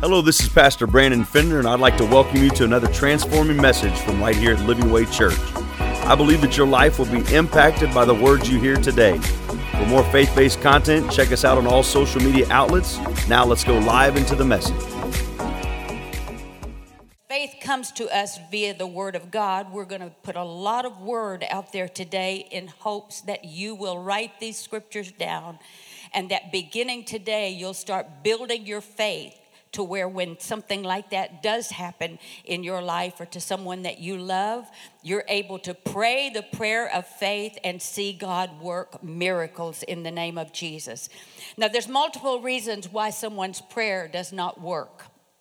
Hello, this is Pastor Brandon Fender, and I'd like to welcome you to another transforming message from right here at Living Way Church. I believe that your life will be impacted by the words you hear today. For more faith-based content, check us out on all social media outlets. Now let's go live into the message. Faith comes to us via the Word of God. We're going to put a lot of word out there today in hopes that you will write these scriptures down and that beginning today you'll start building your faith to where when something like that does happen in your life or to someone that you love, you're able to pray the prayer of faith and see God work miracles in the name of Jesus. Now, there's multiple reasons why someone's prayer does not work.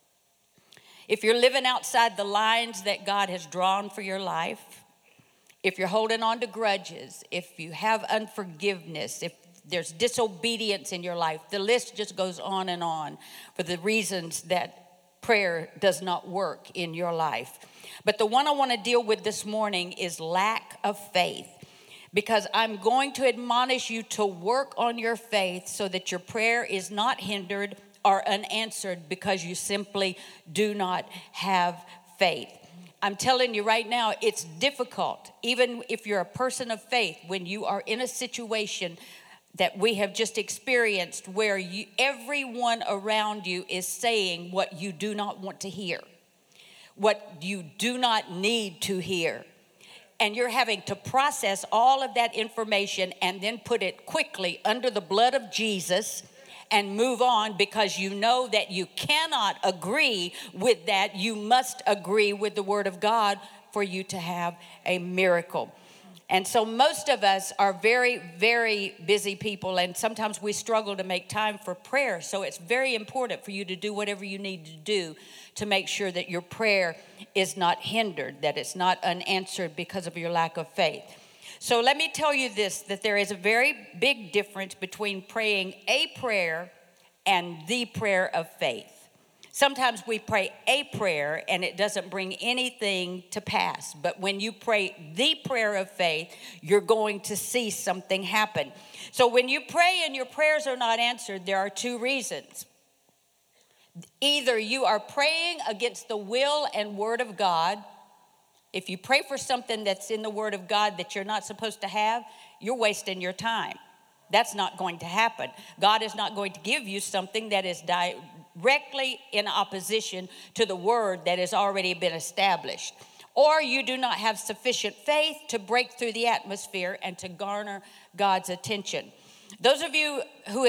If you're living outside the lines that God has drawn for your life, if you're holding on to grudges, if you have unforgiveness, if there's disobedience in your life, the list just goes on for the reasons that prayer does not work in your life. But the one I want to deal with this morning is lack of faith, because I'm going to admonish you to work on your faith so that your prayer is not hindered or unanswered because you simply do not have faith. I'm telling you right now, it's difficult, even if you're a person of faith, when you are in a situation that we have just experienced where everyone around you is saying what you do not want to hear, what you do not need to hear. And you're having to process all of that information and then put it quickly under the blood of Jesus and move on, because you know that you cannot agree with that. You must agree with the Word of God for you to have a miracle. And so most of us are very, very busy people, and sometimes we struggle to make time for prayer. So it's very important for you to do whatever you need to do to make sure that your prayer is not hindered, that it's not unanswered because of your lack of faith. So let me tell you this, that there is a very big difference between praying a prayer and the prayer of faith. Sometimes we pray a prayer and it doesn't bring anything to pass. But when you pray the prayer of faith, you're going to see something happen. So when you pray and your prayers are not answered, there are two reasons. Either you are praying against the will and word of God. If you pray for something that's in the Word of God that you're not supposed to have, you're wasting your time. That's not going to happen. God is not going to give you something that is directly in opposition to the Word that has already been established. Or you do not have sufficient faith to break through the atmosphere and to garner God's attention. Those of you who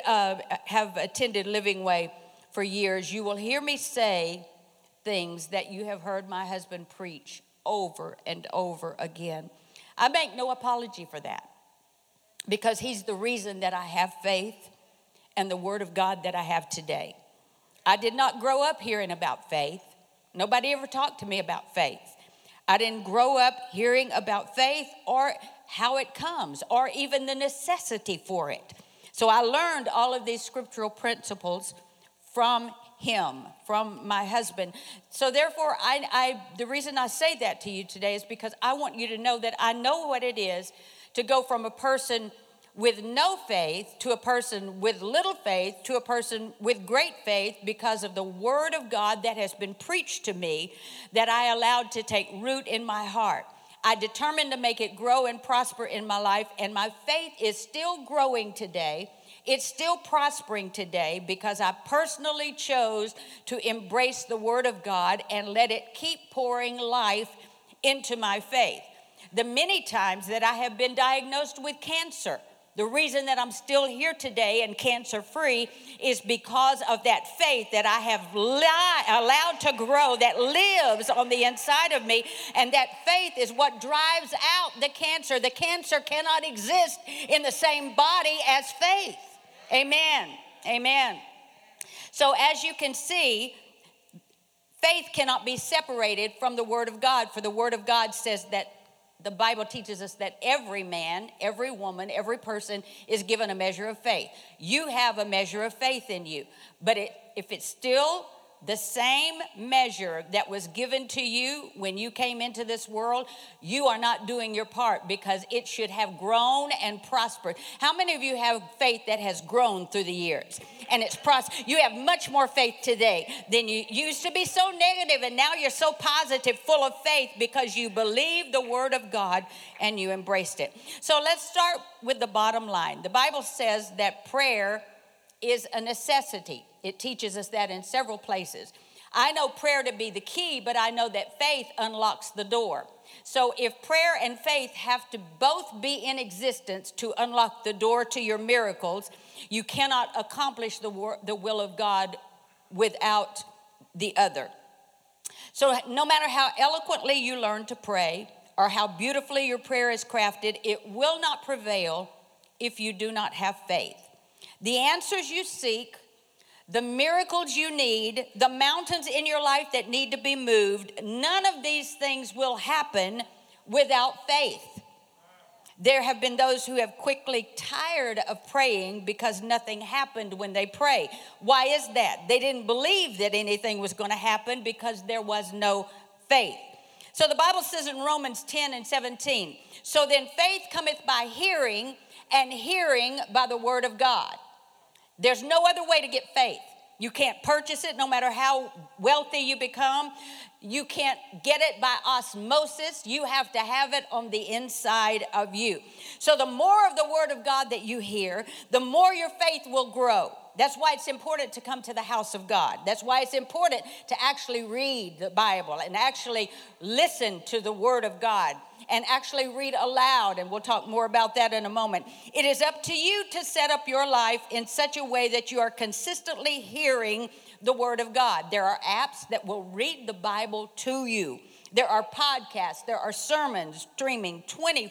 have attended Living Way for years, you will hear me say things that you have heard my husband preach over and over again. I make no apology for that, because he's the reason that I have faith and the Word of God that I have today. I did not grow up hearing about faith. Nobody ever talked to me about faith. I didn't grow up hearing about faith or how it comes or even the necessity for it. So I learned all of these scriptural principles from him, from my husband. So therefore, the reason I say that to you today is because I want you to know that I know what it is to go from a person with no faith to a person with little faith to a person with great faith, because of the Word of God that has been preached to me that I allowed to take root in my heart. I determined to make it grow and prosper in my life, and my faith is still growing today. It's still prospering today because I personally chose to embrace the Word of God and let it keep pouring life into my faith. The many times that I have been diagnosed with cancer, the reason that I'm still here today and cancer-free is because of that faith that I have allowed to grow, that lives on the inside of me. And that faith is what drives out the cancer. The cancer cannot exist in the same body as faith. Amen. Amen. So as you can see, faith cannot be separated from the Word of God. For the Word of God says that the Bible teaches us that every man, every woman, every person is given a measure of faith. You have a measure of faith in you. But if it's still The same measure that was given to you when you came into this world, you are not doing your part because it should have grown and prospered. How many of you have faith that has grown through the years and it's prospered? You have much more faith today than you used to be so negative, and now you're so positive, full of faith because you believed the word of God and you embraced it. So let's start with the bottom line. The Bible says that prayer is a necessity. It teaches us that in several places. I know prayer to be the key, but I know that faith unlocks the door. So if prayer and faith have to both be in existence to unlock the door to your miracles, you cannot accomplish the will of God without the other. So no matter how eloquently you learn to pray or how beautifully your prayer is crafted, it will not prevail if you do not have faith. The answers you seek, the miracles you need, the mountains in your life that need to be moved, none of these things will happen without faith. There have been those who have quickly tired of praying because nothing happened when they pray. Why is that? They didn't believe that anything was going to happen because there was no faith. So the Bible says in Romans 10:17, so then faith cometh by hearing, and hearing by the word of God. There's no other way to get faith. You can't purchase it no matter how wealthy you become. You can't get it by osmosis. You have to have it on the inside of you. So the more of the word of God that you hear, the more your faith will grow. That's why it's important to come to the house of God. That's why it's important to actually read the Bible and actually listen to the word of God and actually read aloud. And we'll talk more about that in a moment. It is up to you to set up your life in such a way that you are consistently hearing the word of God. There are apps that will read the Bible to you. There are podcasts, there are sermons streaming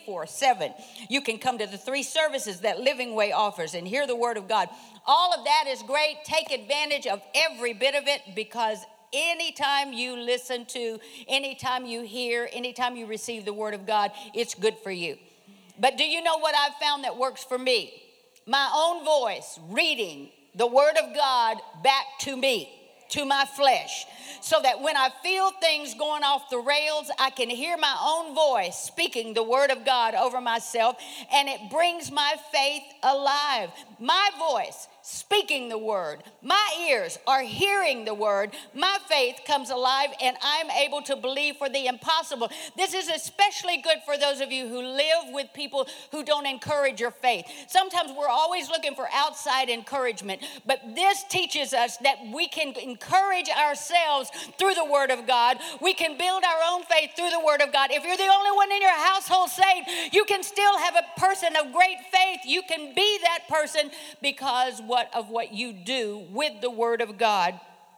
24/7. You can come to the 3 services that Living Way offers and hear the word of God. All of that is great. Take advantage of every bit of it, because anytime you listen to, anytime you hear, anytime you receive the word of God, it's good for you. But do you know what I've found that works for me? My own voice reading the word of God back to me, to my flesh, so that when I feel things going off the rails, I can hear my own voice speaking the word of God over myself, and it brings my faith alive. My voice speaking the word, my ears are hearing the word, my faith comes alive, and I'm able to believe for the impossible. This is especially good for those of you who live with people who don't encourage your faith. Sometimes we're always looking for outside encouragement, but this teaches us that we can encourage ourselves through the word of God. We can build our own faith through the word of God. If you're the only one in your household saved, you can still have a person of great faith. You can be that person because of what you do with the word of God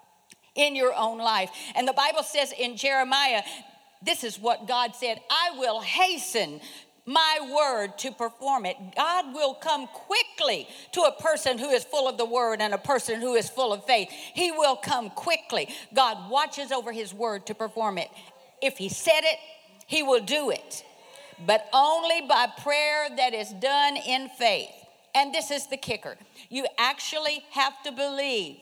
in your own life. And the Bible says in Jeremiah, this is what God said: I will hasten my word to perform it. God will come quickly to a person who is full of the word and a person who is full of faith. He will come quickly. God watches over his word to perform it. If he said it, he will do it, but only by prayer that is done in faith. And this is the kicker. You actually have to believe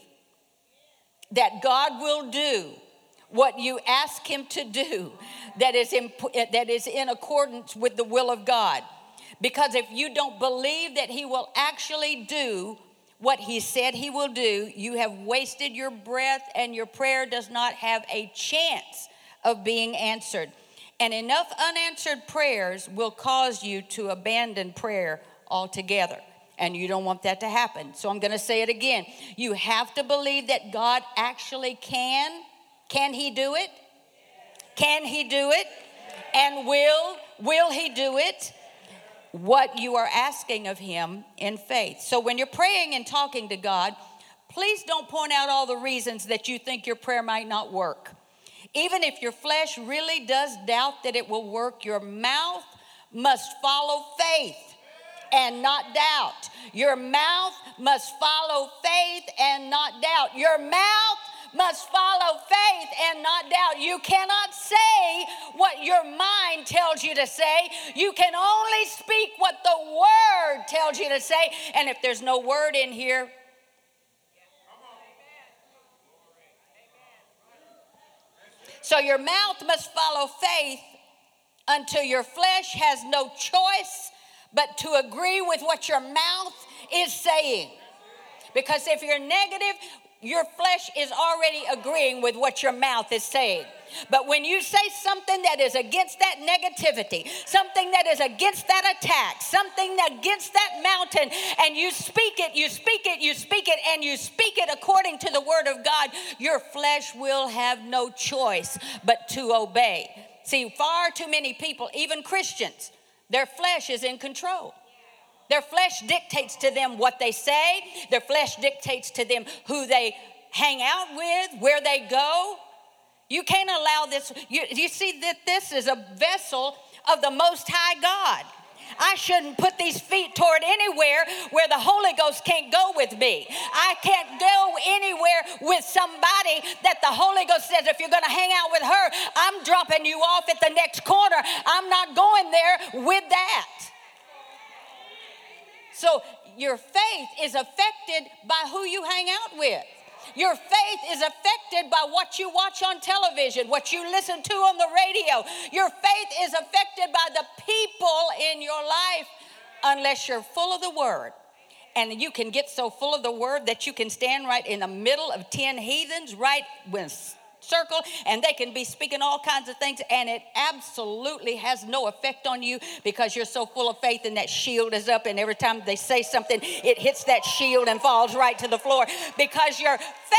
that God will do what you ask him to do that is in accordance with the will of God. Because if you don't believe that he will actually do what he said he will do, you have wasted your breath, and your prayer does not have a chance of being answered. And enough unanswered prayers will cause you to abandon prayer altogether. And you don't want that to happen. So I'm going to say it again. You have to believe that God actually can. Can he do it? Can he do it? And will he do it? What you are asking of him in faith. So when you're praying and talking to God, please don't point out all the reasons that you think your prayer might not work. Even if your flesh really does doubt that it will work, your mouth must follow faith and not doubt. Your mouth must follow faith and not doubt. Your mouth must follow faith and not doubt. You cannot say what your mind tells you to say. You can only speak what the word tells you to say. And if there's no word in here, So your mouth must follow faith until your flesh has no choice but to agree with what your mouth is saying. Because if you're negative, your flesh is already agreeing with what your mouth is saying. But when you say something that is against that negativity, something that is against that attack, something against that mountain, and you speak it, you speak it, you speak it, and you speak it according to the word of God, your flesh will have no choice but to obey. See, far too many people, even Christians, their flesh is in control. Their flesh dictates to them what they say. Their flesh dictates to them who they hang out with, where they go. You can't allow this. You see that this is a vessel of the Most High God. I shouldn't put these feet toward anywhere where the Holy Ghost can't go with me. I can't go anywhere with somebody that the Holy Ghost says, if you're going to hang out with her, I'm dropping you off at the next corner. I'm not going there with that. So your faith is affected by who you hang out with. Your faith is affected by what you watch on television, what you listen to on the radio. Your faith is affected by the people in your life unless you're full of the word. And you can get so full of the word that you can stand right in the middle of 10 heathens, right with circle, and they can be speaking all kinds of things, and it absolutely has no effect on you because you're so full of faith, and that shield is up, and every time they say something, it hits that shield and falls right to the floor because your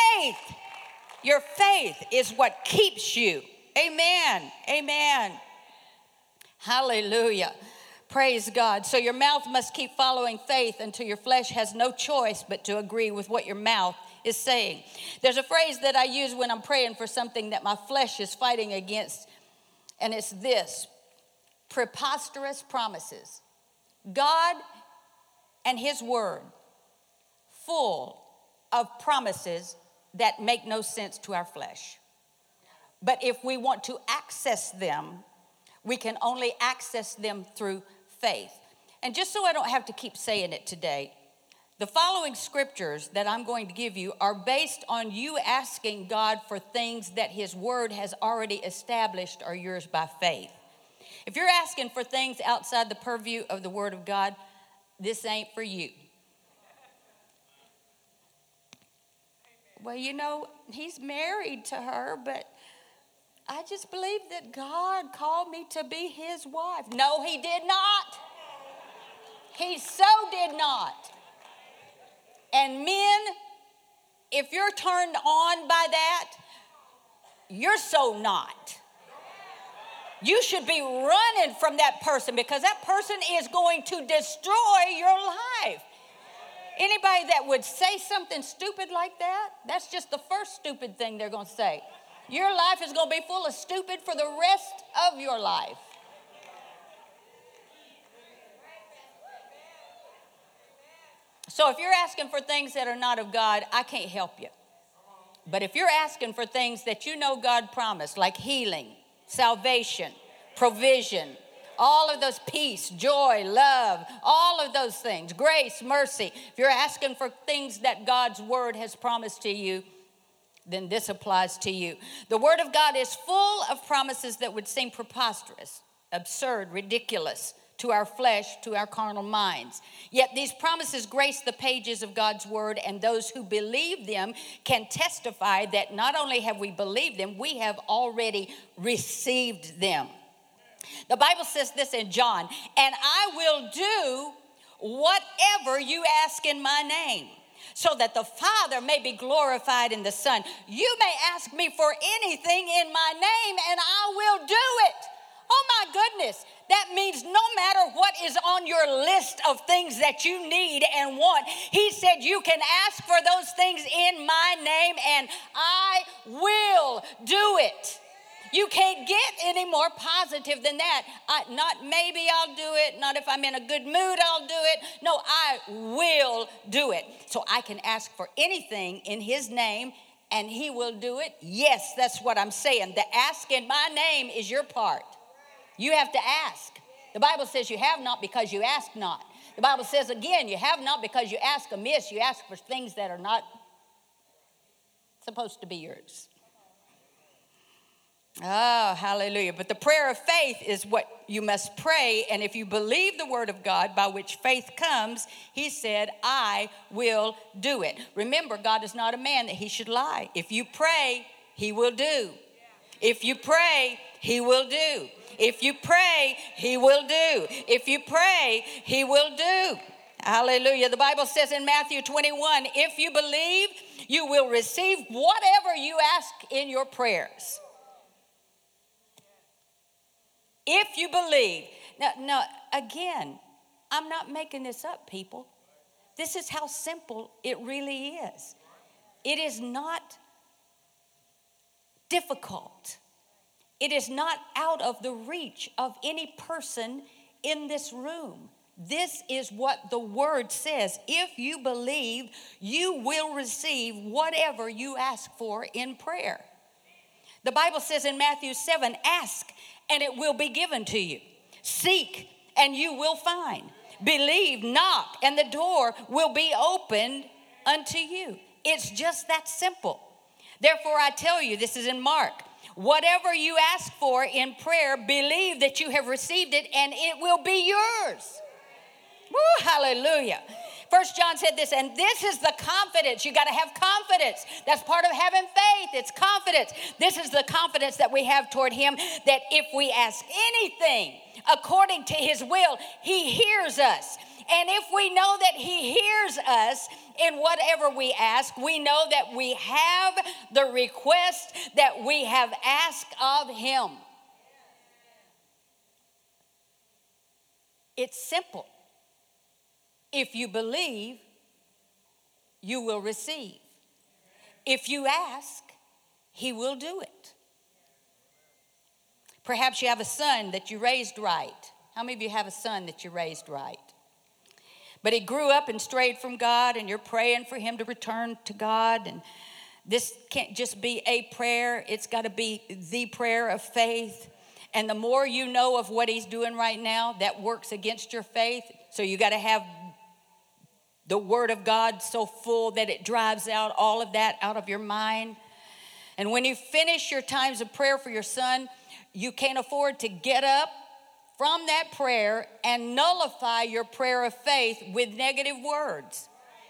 faith is what keeps you. Amen. Amen. Hallelujah. Praise God. So your mouth must keep following faith until your flesh has no choice but to agree with what your mouth is saying. There's a phrase that I use when I'm praying for something that my flesh is fighting against, and it's this: preposterous promises. God and his word full of promises that make no sense to our flesh. But if we want to access them, we can only access them through faith. And just so I don't have to keep saying it today, the following scriptures that I'm going to give you are based on you asking God for things that his word has already established are yours by faith. If you're asking for things outside the purview of the word of God, this ain't for you. Well, you know, he's married to her, but I just believe that God called me to be his wife. No, he did not. He so did not. And men, if you're turned on by that, you're so not. You should be running from that person because that person is going to destroy your life. Anybody that would say something stupid like that, that's just the first stupid thing they're going to say. Your life is going to be full of stupid for the rest of your life. So if you're asking for things that are not of God, I can't help you. But if you're asking for things that you know God promised, like healing, salvation, provision, all of those, peace, joy, love, all of those things, grace, mercy, if you're asking for things that God's word has promised to you, then this applies to you. The word of God is full of promises that would seem preposterous, absurd, ridiculous to our flesh, to our carnal minds. Yet these promises grace the pages of God's word, and those who believe them can testify that not only have we believed them, we have already received them. The Bible says this in John, and I will do whatever you ask in my name, so that the Father may be glorified in the Son. You may ask me for anything in my name, and I will do it. Oh my goodness. That means no matter what is on your list of things that you need and want, he said you can ask for those things in my name and I will do it. You can't get any more positive than that. Not maybe I'll do it. Not if I'm in a good mood, I'll do it. No, I will do it. So I can ask for anything in his name and he will do it. Yes, that's what I'm saying. The ask in my name is your part. You have to ask. The Bible says you have not because you ask not. The Bible says again, you have not because you ask amiss. You ask for things that are not supposed to be yours. Oh, hallelujah. But the prayer of faith is what you must pray. And if you believe the word of God by which faith comes, he said, I will do it. Remember, God is not a man that he should lie. If you pray, he will do. If you pray, he will do. If you pray, he will do. If you pray, he will do. Hallelujah. The Bible says in Matthew 21, if you believe, you will receive whatever you ask in your prayers. If you believe. Now, again, I'm not making this up, people. This is how simple it really is. It is not difficult. It is not out of the reach of any person in this room. This is what the word says. If you believe, you will receive whatever you ask for in prayer. The Bible says in Matthew 7, ask and it will be given to you. Seek and you will find. Believe, knock, and the door will be opened unto you. It's just that simple. Therefore, I tell you, this is in Mark, whatever you ask for in prayer, believe that you have received it and it will be yours. Woo, hallelujah. First John said this, and this is the confidence. You got to have confidence. That's part of having faith. It's confidence. This is the confidence that we have toward him, that if we ask anything according to his will, he hears us. And if we know that he hears us in whatever we ask, we know that we have the request that we have asked of him. It's simple. If you believe, you will receive. If you ask, he will do it. Perhaps you have a son that you raised right. How many of you have a son that you raised right? But he grew up and strayed from God, and you're praying for him to return to God. And this can't just be a prayer. It's got to be the prayer of faith. And the more you know of what he's doing right now, that works against your faith. So you got to have the word of God so full that it drives out all of that out of your mind. And when you finish your times of prayer for your son, you can't afford to get up from that prayer and nullify your prayer of faith with negative words.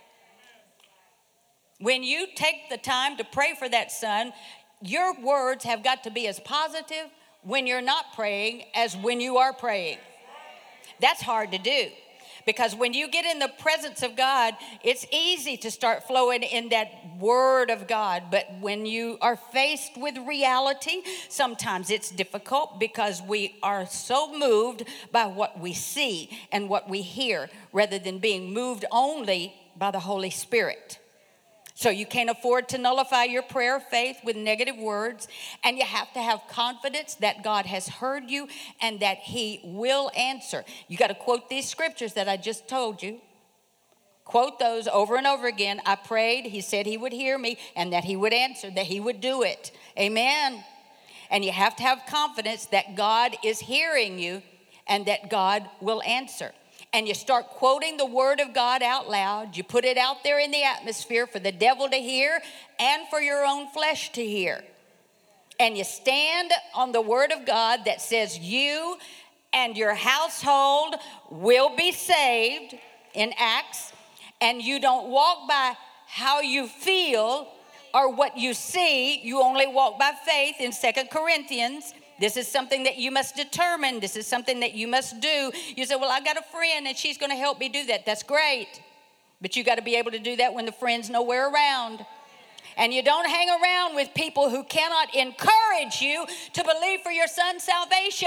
When you take the time to pray for that son, your words have got to be as positive when you're not praying as when you are praying. That's hard to do. Because when you get in the presence of God, it's easy to start flowing in that word of God. But when you are faced with reality, sometimes it's difficult because we are so moved by what we see and what we hear rather than being moved only by the Holy Spirit. So you can't afford to nullify your prayer of faith with negative words, and you have to have confidence that God has heard you and that he will answer. You got to quote these scriptures that I just told you. Quote those over and over again. I prayed, he said he would hear me, and that he would answer, that he would do it. Amen. And you have to have confidence that God is hearing you and that God will answer. And you start quoting the word of God out loud. You put it out there in the atmosphere for the devil to hear and for your own flesh to hear. And you stand on the word of God that says you and your household will be saved in Acts. And you don't walk by how you feel or what you see. You only walk by faith in 2 Corinthians. This is something that you must determine. This is something that you must do. You say, well, I got a friend and she's going to help me do that. That's great. But you got to be able to do that when the friend's nowhere around. And you don't hang around with people who cannot encourage you to believe for your son's salvation.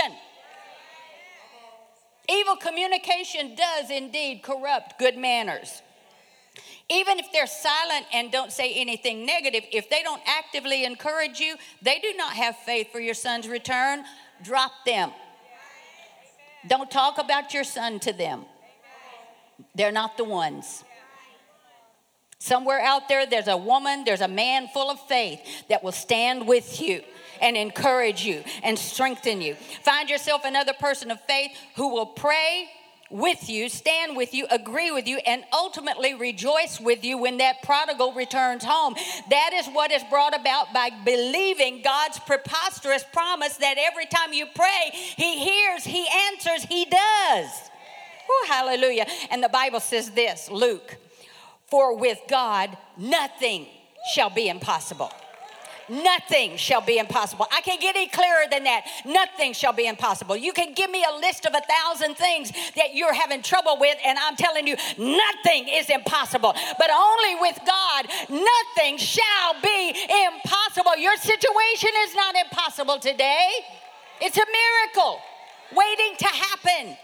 Evil communication does indeed corrupt good manners. Even if they're silent and don't say anything negative, if they don't actively encourage you, they do not have faith for your son's return. Drop them. Don't talk about your son to them. They're not the ones. Somewhere out there, there's a woman, there's a man full of faith that will stand with you and encourage you and strengthen you. Find yourself another person of faith who will pray with you, stand with you, agree with you, and ultimately rejoice with you when that prodigal returns home. That is what is brought about by believing God's preposterous promise that every time you pray, He hears, He answers, He does. Oh, hallelujah. And the Bible says this, Luke, for with God nothing shall be impossible. Nothing shall be impossible. I can't get any clearer than that. Nothing shall be impossible. You can give me a list of 1,000 things that you're having trouble with, and I'm telling you, nothing is impossible. But only with God, nothing shall be impossible. Your situation is not impossible today. It's a miracle waiting to happen.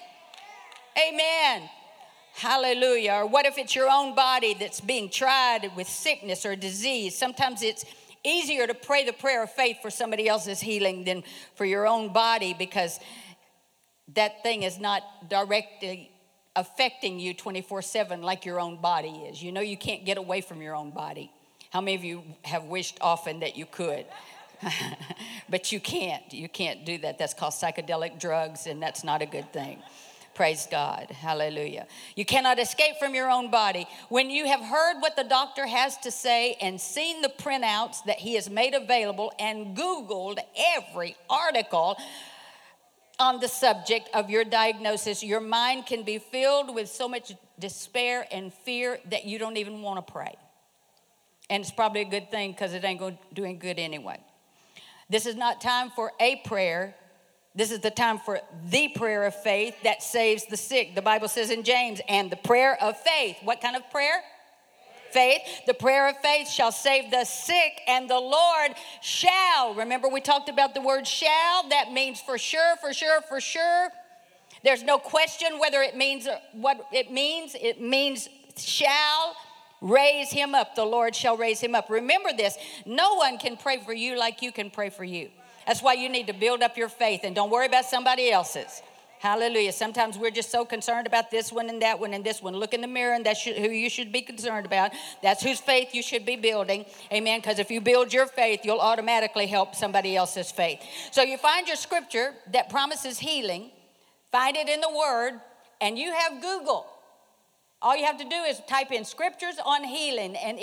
Amen. Hallelujah. Or what if it's your own body that's being tried with sickness or disease? Sometimes it's easier to pray the prayer of faith for somebody else's healing than for your own body, because that thing is not directly affecting you 24/7 like your own body is. You know, you can't get away from your own body. How many of you have wished often that you could? But you can't. You can't do that. That's called psychedelic drugs, and that's not a good thing. Praise God. Hallelujah. You cannot escape from your own body. When you have heard what the doctor has to say and seen the printouts that he has made available and Googled every article on the subject of your diagnosis, your mind can be filled with so much despair and fear that you don't even want to pray. And it's probably a good thing, because it ain't going to do any good anyway. This is not time for a prayer. This is the time for the prayer of faith that saves the sick. The Bible says in James, and the prayer of faith. What kind of prayer? Faith. The prayer of faith shall save the sick, and the Lord shall. Remember, we talked about the word shall. That means for sure, for sure, for sure. There's no question whether it means what it means. It means shall raise him up. The Lord shall raise him up. Remember this. No one can pray for you like you can pray for you. That's why you need to build up your faith and don't worry about somebody else's. Hallelujah. Sometimes we're just so concerned about this one and that one and this one. Look in the mirror, and that's who you should be concerned about. That's whose faith you should be building. Amen. Because if you build your faith, you'll automatically help somebody else's faith. So you find your scripture that promises healing. Find it in the Word, and you have Google. All you have to do is type in scriptures on healing, and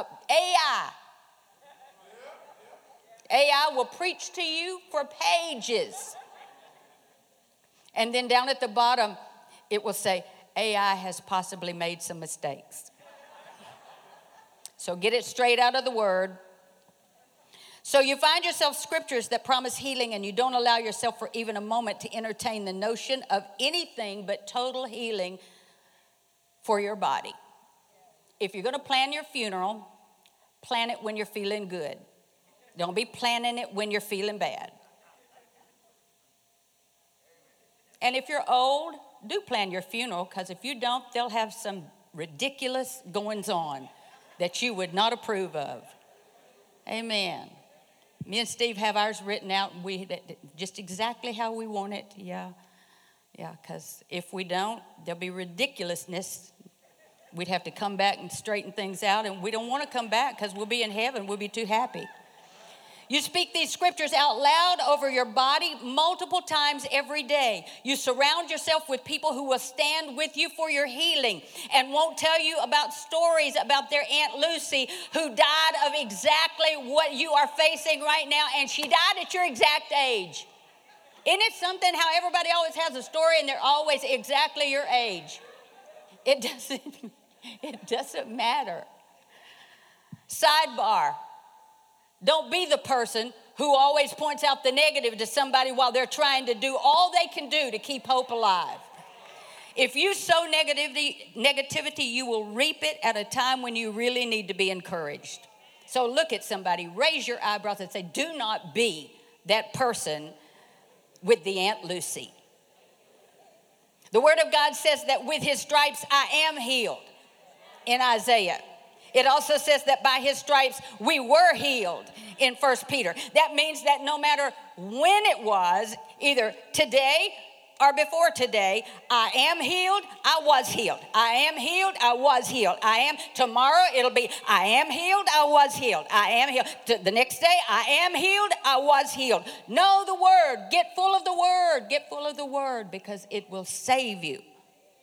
AI will preach to you for pages. And then down at the bottom, it will say, AI has possibly made some mistakes. So get it straight out of the Word. So you find yourself scriptures that promise healing, and you don't allow yourself for even a moment to entertain the notion of anything but total healing for your body. If you're going to plan your funeral, plan it when you're feeling good. Don't be planning it when you're feeling bad. And if you're old, do plan your funeral, because if you don't, they'll have some ridiculous goings-on that you would not approve of. Amen. Me and Steve have ours written out, and just exactly how we want it. Yeah, because if we don't, there'll be ridiculousness. We'd have to come back and straighten things out, and we don't want to come back because we'll be in heaven. We'll be too happy. You speak these scriptures out loud over your body multiple times every day. You surround yourself with people who will stand with you for your healing and won't tell you about stories about their Aunt Lucy who died of exactly what you are facing right now, and she died at your exact age. Isn't it something how everybody always has a story and they're always exactly your age? It doesn't matter. Sidebar. Don't be the person who always points out the negative to somebody while they're trying to do all they can do to keep hope alive. If you sow negativity, you will reap it at a time when you really need to be encouraged. So look at somebody, raise your eyebrows and say, do not be that person with the Aunt Lucy. The Word of God says that with His stripes I am healed in Isaiah. It also says that by His stripes we were healed in 1 Peter. That means that no matter when it was, either today or before today, I am healed, I was healed. I am healed, I was healed. I am, tomorrow it'll be, I am healed, I was healed. I am healed. The next day, I am healed, I was healed. Know the Word. Get full of the Word. Get full of the Word, because it will save you.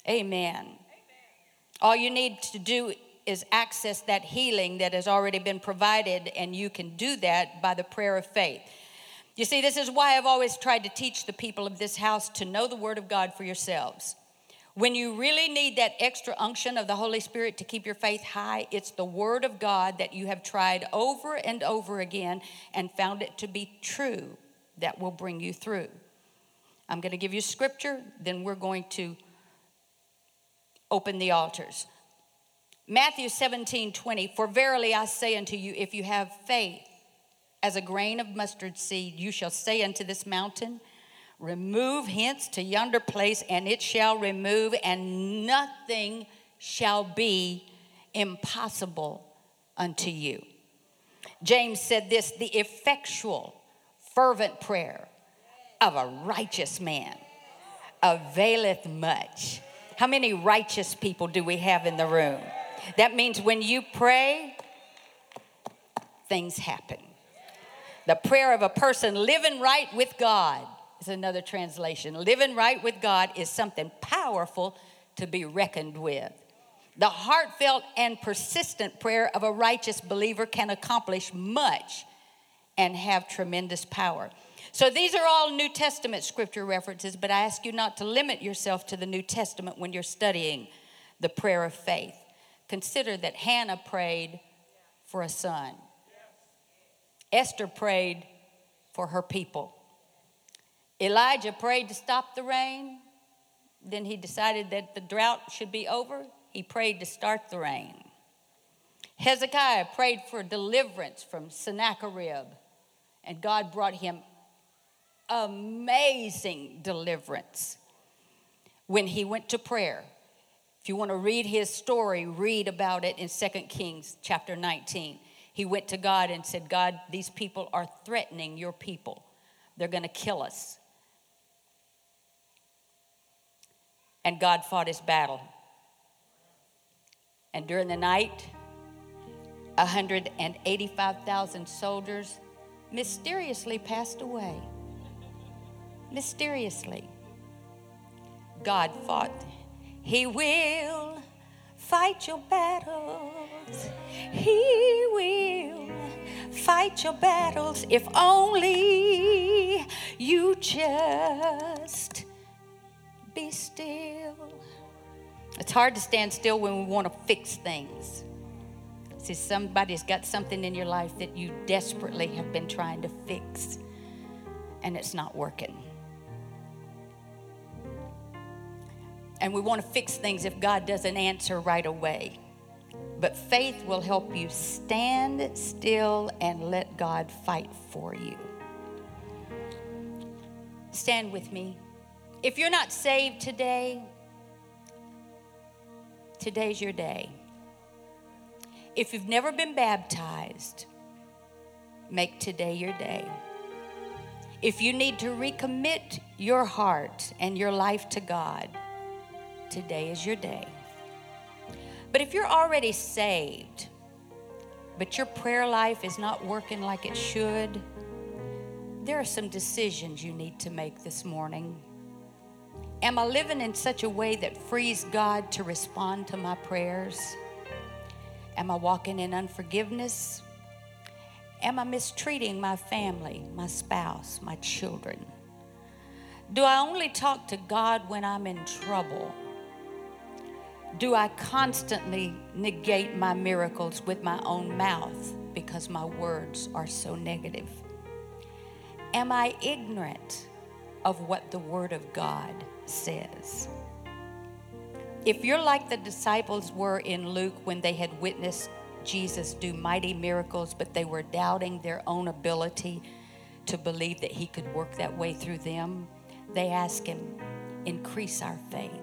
Amen. All you need to do is access that healing that has already been provided, and you can do that by the prayer of faith. You see, this is why I've always tried to teach the people of this house to know the Word of God for yourselves. When you really need that extra unction of the Holy Spirit to keep your faith high, it's the Word of God that you have tried over and over again and found it to be true that will bring you through. I'm going to give you scripture, then we're going to open the altars. Matthew 17:20, for verily I say unto you, if you have faith as a grain of mustard seed, you shall say unto this mountain, remove hence to yonder place, and it shall remove, and nothing shall be impossible unto you. James said this, the effectual, fervent prayer of a righteous man availeth much. How many righteous people do we have in the room? That means when you pray, things happen. The prayer of a person living right with God is another translation. Living right with God is something powerful to be reckoned with. The heartfelt and persistent prayer of a righteous believer can accomplish much and have tremendous power. So these are all New Testament scripture references, but I ask you not to limit yourself to the New Testament when you're studying the prayer of faith. Consider that Hannah prayed for a son. Esther prayed for her people. Elijah prayed to stop the rain. Then he decided that the drought should be over. He prayed to start the rain. Hezekiah prayed for deliverance from Sennacherib, and God brought him amazing deliverance when he went to prayer. If you want to read his story, read about it in 2 Kings chapter 19. He went to God and said, God, these people are threatening your people. They're going to kill us. And God fought his battle. And during the night, 185,000 soldiers mysteriously passed away. Mysteriously. God fought. He will fight your battles. He will fight your battles if only you just be still. It's hard to stand still when we want to fix things. See, somebody's got something in your life that you desperately have been trying to fix, and it's not working. And we want to fix things if God doesn't answer right away. But faith will help you stand still and let God fight for you. Stand with me. If you're not saved today, today's your day. If you've never been baptized, make today your day. If you need to recommit your heart and your life to God, today is your day. But if you're already saved, but your prayer life is not working like it should, there are some decisions you need to make this morning. Am I living in such a way that frees God to respond to my prayers? Am I walking in unforgiveness? Am I mistreating my family, my spouse, my children? Do I only talk to God when I'm in trouble? Do I constantly negate my miracles with my own mouth because my words are so negative? Am I ignorant of what the Word of God says? If you're like the disciples were in Luke when they had witnessed Jesus do mighty miracles, but they were doubting their own ability to believe that he could work that way through them, they asked him, increase our faith.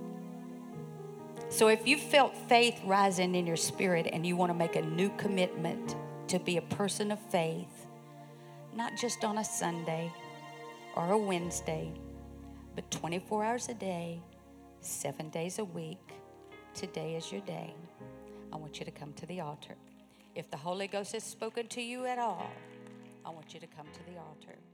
So if you felt faith rising in your spirit and you want to make a new commitment to be a person of faith, not just on a Sunday or a Wednesday, but 24 hours a day, 7 days a week, today is your day. I want you to come to the altar. If the Holy Ghost has spoken to you at all, I want you to come to the altar.